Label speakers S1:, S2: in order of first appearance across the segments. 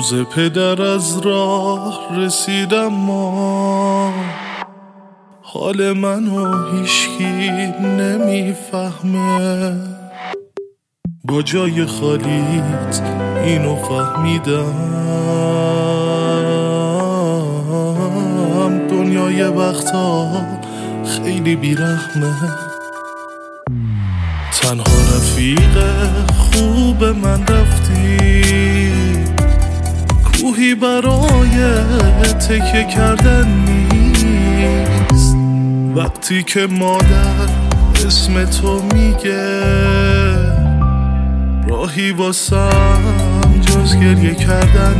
S1: روز پدر از راه رسیدم ما حال منو هیچکی نمیفهمه، با جای خالیت اینو فهمیدم، دنیای وقتا خیلی بیرحمه. تنها رفیق خوب من رفتی، کوهی برای تکیه کردن نیست، وقتی که مادر اسم تو میگه راهی واسم جز گریه کردن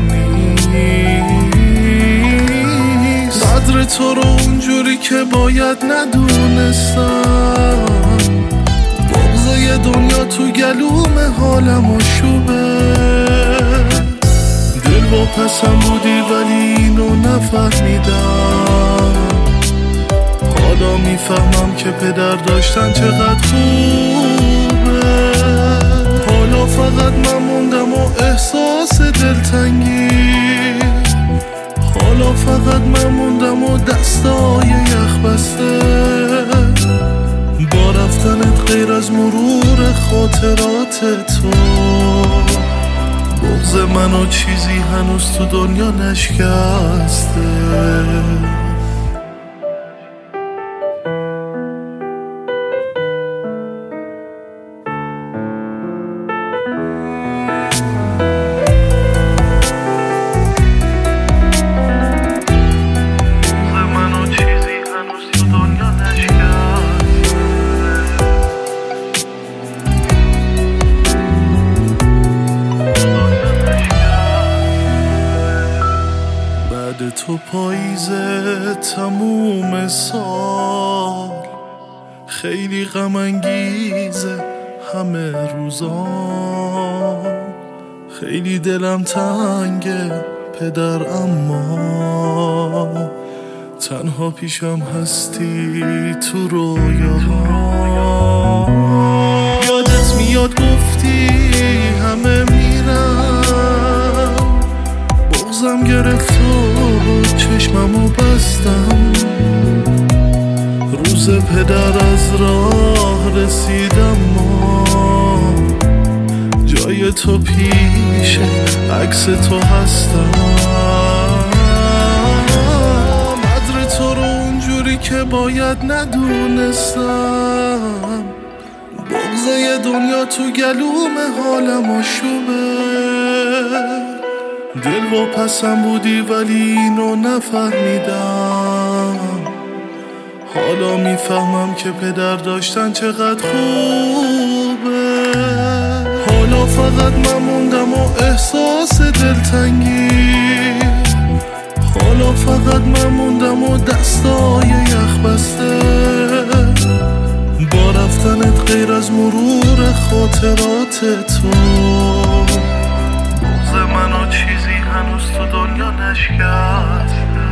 S1: نیست. قدر تو رو اونجوری که باید ندونستم، بغضای دنیا تو گلوم حالم و شوبه، دل با پسم بودی ولی اینو نفهمیدم، حالا میفهمم که پدر داشتن چقدر خوبه. حالا فقط من موندم و احساس دلتنگی، حالا فقط من موندم و دستای یخ بسته، با رفتنت غیر از مرور خاطرات تو، بغض منو چیزی هنوز تو دنیا نشکسته. تو پاییزه تموم سال خیلی غم انگیزه، همه روزا خیلی دلم تنگه پدر، اما تنها پیشم هستی تو رویاها. یادت میاد گفتی همه میرم، بغضم گرفت و چشممو بستم، روز پدر از راه رسیدم ما جای تو پیش عکس تو هستم، قدر تو رو اونجوری که باید ندونستم، بغضای دنیا تو گلوم حالم و شوبه، دل با پسم بودی ولی اینو نفهمیدم، حالا میفهمم که پدر داشتن چقدر خوبه. حالا فقط من موندم و احساس دلتنگی، حالا فقط من موندم و دستای یخ بسته، با رفتنت غیر از مرور خاطرات تو، بغض منو چیزی هنوز تو دنیا نشکسته.